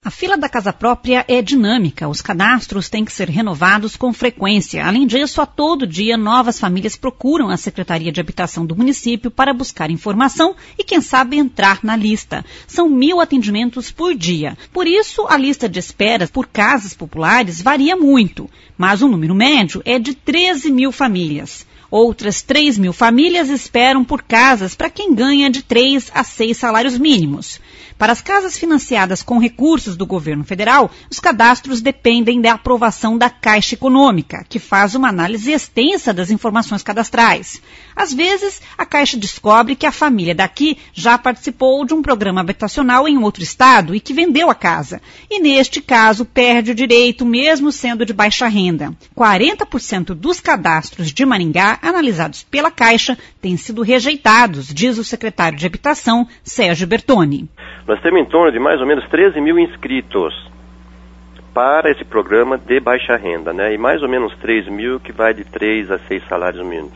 A fila da casa própria é dinâmica, os cadastros têm que ser renovados com frequência. Além disso, a todo dia, novas famílias procuram a Secretaria de Habitação do município para buscar informação e, quem sabe, entrar na lista. São 1.000 atendimentos por dia. Por isso, a lista de espera por casas populares varia muito, mas o número médio é de 13.000 famílias. Outras 3.000 famílias esperam por casas para quem ganha de 3 a 6 salários mínimos. Para as casas financiadas com recursos do governo federal, os cadastros dependem da aprovação da Caixa Econômica, que faz uma análise extensa das informações cadastrais. Às vezes, a Caixa descobre que a família daqui já participou de um programa habitacional em outro estado e que vendeu a casa. E, neste caso, perde o direito, mesmo sendo de baixa renda. 40% dos cadastros de Maringá analisados pela Caixa têm sido rejeitados, diz o secretário de Habitação, Sérgio Bertoni. Nós temos em torno de mais ou menos 13.000 inscritos para esse programa de baixa renda, né? E mais ou menos 3.000 que vai de 3 a 6 salários mínimos.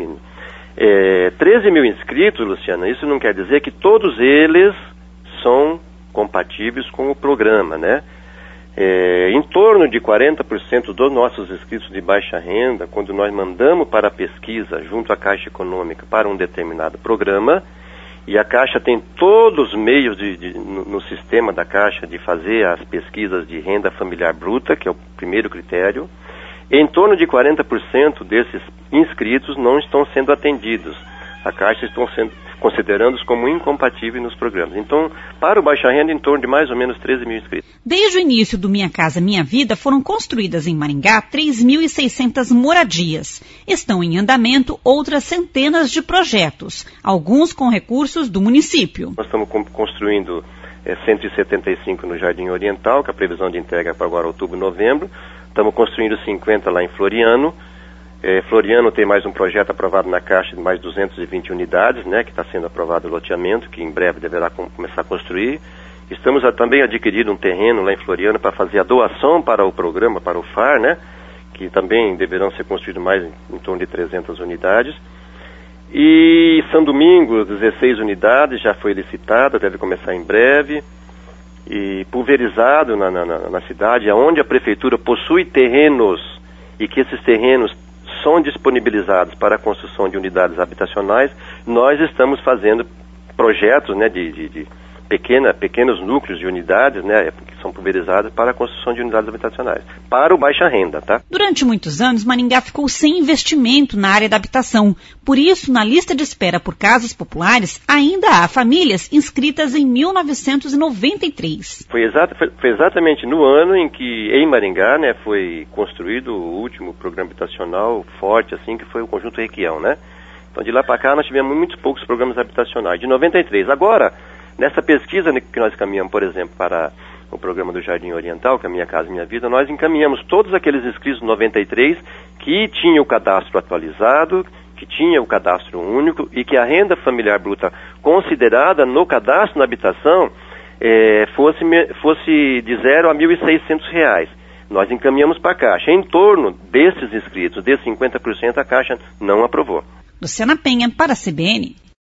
13.000 inscritos, Luciana, isso não quer dizer que todos eles são compatíveis com o programa, né? Em torno de 40% dos nossos inscritos de baixa renda, quando nós mandamos para a pesquisa junto à Caixa Econômica para um determinado programa, e a Caixa tem todos os meios no sistema da Caixa de fazer as pesquisas de renda familiar bruta, que é o primeiro critério, em torno de 40% desses inscritos não estão sendo atendidos. A Caixa está considerando-os como incompatíveis nos programas. Então, para o baixa renda, em torno de mais ou menos 13.000 inscritos. Desde o início do Minha Casa Minha Vida, foram construídas em Maringá 3.600 moradias. Estão em andamento outras centenas de projetos, alguns com recursos do município. Nós estamos construindo 175 no Jardim Oriental, que a previsão de entrega é para agora outubro, novembro. Estamos construindo 50 lá em Floriano. Floriano tem mais um projeto aprovado na Caixa de mais 220 unidades, né, que está sendo aprovado o loteamento, que em breve deverá começar a construir. Estamos também adquirindo um terreno lá em Floriano para fazer a doação para o programa, para o FAR, né, que também deverão ser construídos mais em torno de 300 unidades. E São Domingos, 16 unidades, já foi licitada, deve começar em breve. E pulverizado na cidade, onde a prefeitura possui terrenos e que esses terrenos são disponibilizados para a construção de unidades habitacionais, nós estamos fazendo projetos, né, de pequenos núcleos de unidades, né, que são pulverizadas para a construção de unidades habitacionais, para o baixa renda, tá? Durante muitos anos, Maringá ficou sem investimento na área da habitação. Por isso, na lista de espera por casas populares, ainda há famílias inscritas em 1993. Foi exatamente no ano em que, em Maringá, né, foi construído o último programa habitacional forte, assim, que foi o Conjunto Requião, né? Então, de lá para cá, nós tivemos muito poucos programas habitacionais, de 93. Agora, nessa pesquisa que nós encaminhamos, por exemplo, para o programa do Jardim Oriental, que é a Minha Casa Minha Vida, nós encaminhamos todos aqueles inscritos 93 que tinham o cadastro atualizado, que tinha o cadastro único e que a renda familiar bruta considerada no cadastro na habitação fosse de 0 a R$ 1.600. Nós encaminhamos para a Caixa. Em torno desses inscritos, desses 50%, a Caixa não aprovou. Luciana Penha, para a CBN.